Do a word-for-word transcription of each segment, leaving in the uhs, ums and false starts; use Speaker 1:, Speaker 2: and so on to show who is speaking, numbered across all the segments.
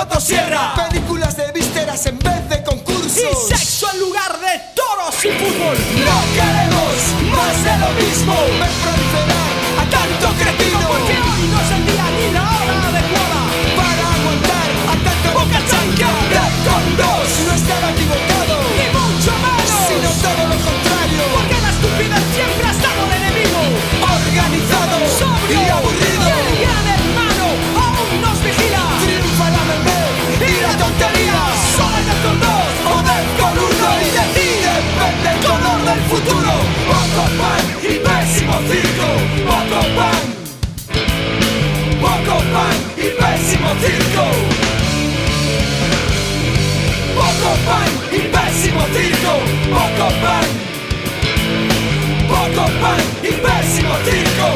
Speaker 1: motosierra.
Speaker 2: Películas de vísceras en vez de concursos.
Speaker 1: Y sexo en lugar de toros y fútbol.
Speaker 2: No queremos más de lo mismo. Ver proliferar a tanto cretino.
Speaker 1: Porque hoy no es el día ni la hora adecuada
Speaker 2: para aguantar a tanta boca chanca. Defcon dos no estaba equivocado,
Speaker 1: ni mucho menos,
Speaker 2: sino todo lo contrario.
Speaker 1: Porque la estupidez siempre ha estado el enemigo
Speaker 2: organizado, sobrio y aburrido.
Speaker 1: Y el gran hermano aún nos vigila.
Speaker 2: Triunfa la meme y la tontería.
Speaker 1: Solo hay Defcon dos
Speaker 2: o Defcon uno y decide depende el color del futuro. Poco pan y pésimo circo. Poco pan, poco pan y pésimo circo. Poco pan y pésimo circo. Poco pan, poco pan y pésimo circo.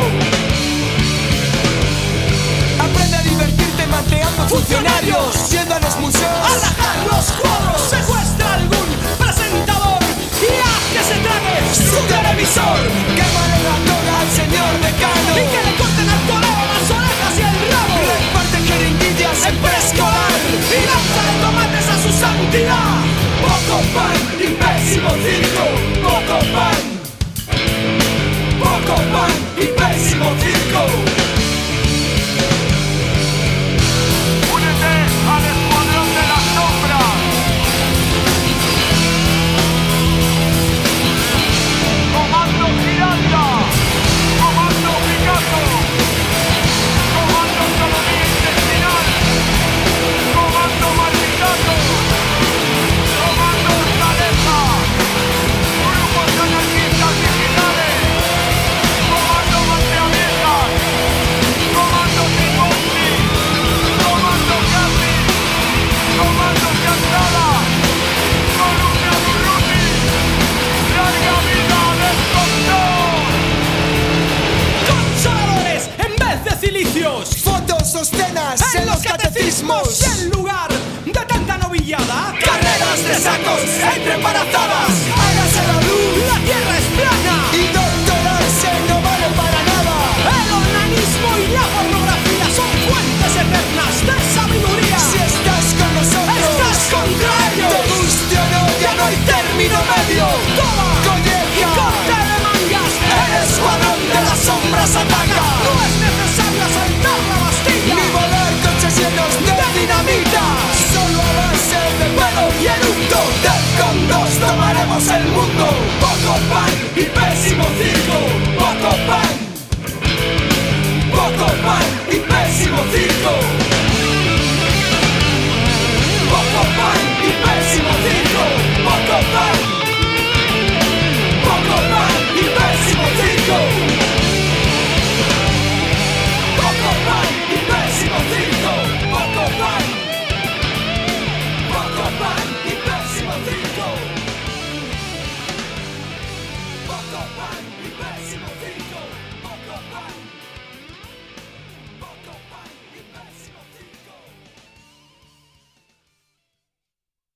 Speaker 2: Aprende a divertirte manteando funcionarios, siendo a los museos,
Speaker 1: a rajar los cuadros, secuestra algún presentador y haz que se trague
Speaker 2: su televisor. Quémale la toga al señor decano
Speaker 1: y que le corten al torero las orejas y el rabo.
Speaker 2: Reparte jeringuillas en preescolar
Speaker 1: y lanza tomates a su santidad.
Speaker 2: Poco pan y pésimo circo. Poco pan, poco pan y pésimo circo.
Speaker 3: Únete al escuadrón de las sombras. Comando Giralda, Comando Picasso, Comando Sodomía Intestinal, Comando Malpicasso, Comando Hortaleza, grupos anarquistas digitales, Comando Manteaviejas, Comando Trimonti, Comando Capri, Comando Chantada, Columna Durruti, larga vida a Defcon dos.
Speaker 1: Consoladores en vez de cilicios,
Speaker 2: fotos o escenas en, en los catecismos,
Speaker 1: en lugar de tanta novillada,
Speaker 2: carreras de sacos entre embarazadas. Hágase la luz,
Speaker 1: la tierra es plana
Speaker 2: y doctorarse no vale para nada.
Speaker 1: El onanismo y la pornografía son fuentes eternas de sabiduría.
Speaker 2: Si estás con nosotros,
Speaker 1: estás contra ellos.
Speaker 2: Te guste o no, ya no hay término medio.
Speaker 1: Toma,
Speaker 2: colleja
Speaker 1: y corte de mangas.
Speaker 2: El escuadrón de las sombras ataca.
Speaker 1: No es necesario asaltar la Bastilla
Speaker 2: ni volar coches llenos de, de dinamita. Solo a base de pelo y eructo. Defcon dos tomaremos el mundo. Poco pan y pésimo circo. Poco pan, poco pan